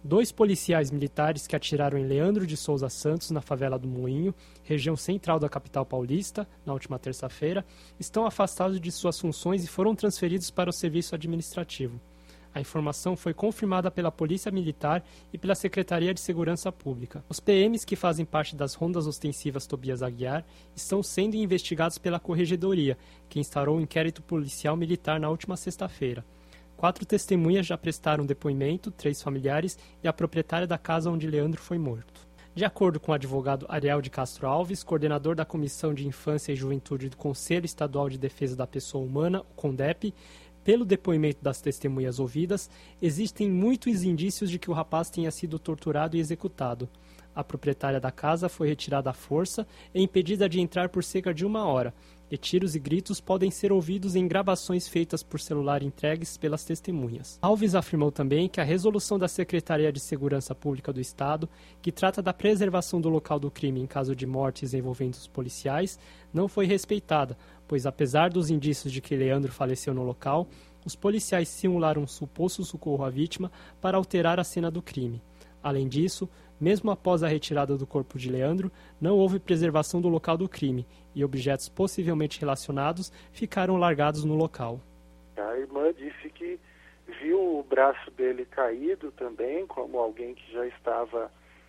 2 policiais militares que atiraram em Leandro de Souza Santos, na favela do Moinho, região central da capital paulista, na última terça-feira, estão afastados de suas funções e foram transferidos para o serviço administrativo. A informação foi confirmada pela Polícia Militar e pela Secretaria de Segurança Pública. Os PMs que fazem parte das rondas ostensivas Tobias Aguiar estão sendo investigados pela Corregedoria, que instaurou um inquérito policial militar na última sexta-feira. 4 testemunhas já prestaram depoimento, 3 familiares e a proprietária da casa onde Leandro foi morto. De acordo com o advogado Ariel de Castro Alves, coordenador da Comissão de Infância e Juventude do Conselho Estadual de Defesa da Pessoa Humana, o CONDEP, pelo depoimento das testemunhas ouvidas, existem muitos indícios de que o rapaz tenha sido torturado e executado. A proprietária da casa foi retirada à força e impedida de entrar por cerca de 1 hora, e tiros e gritos podem ser ouvidos em gravações feitas por celular entregues pelas testemunhas. Alves afirmou também que a resolução da Secretaria de Segurança Pública do Estado, que trata da preservação do local do crime em caso de mortes envolvendo os policiais, não foi respeitada, pois apesar dos indícios de que Leandro faleceu no local, os policiais simularam um suposto socorro à vítima para alterar a cena do crime. Além disso, mesmo após a retirada do corpo de Leandro, não houve preservação do local do crime e objetos possivelmente relacionados ficaram largados no local. A irmã disse que viu o braço dele caído também, como alguém que já estava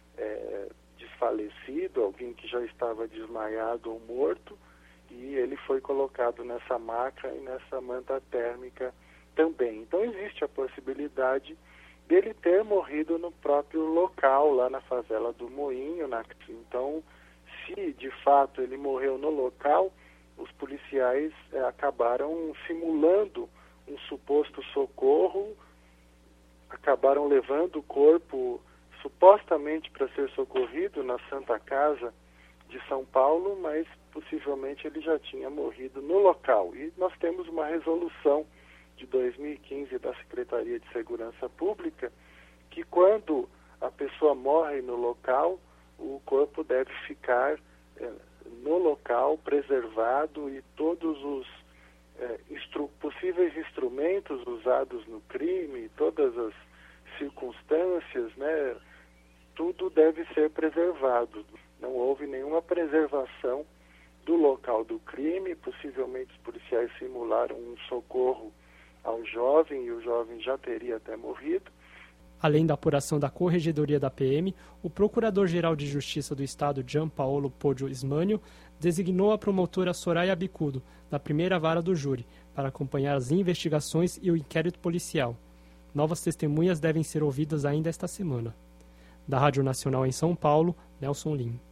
desfalecido, alguém que já estava desmaiado ou morto, e ele foi colocado nessa maca e nessa manta térmica também. Então existe a possibilidade dele ter morrido no próprio local, lá na favela do Moinho. Então, se de fato ele morreu no local, os policiais acabaram simulando um suposto socorro, acabaram levando o corpo supostamente para ser socorrido na Santa Casa de São Paulo, mas possivelmente ele já tinha morrido no local. E nós temos uma resolução de 2015 da Secretaria de Segurança Pública, que quando a pessoa morre no local, o corpo deve ficar no local preservado e todos os possíveis instrumentos usados no crime, todas as circunstâncias, né, tudo deve ser preservado. Não houve nenhuma preservação do local do crime, possivelmente os policiais simularam um socorro ao jovem e o jovem já teria até morrido. Além da apuração da Corregedoria da PM, o Procurador-Geral de Justiça do Estado, Gianpaolo Poggio Ismânio, designou a promotora Soraya Bicudo, da primeira vara do júri, para acompanhar as investigações e o inquérito policial. Novas testemunhas devem ser ouvidas ainda esta semana. Da Rádio Nacional em São Paulo, Nelson Lim.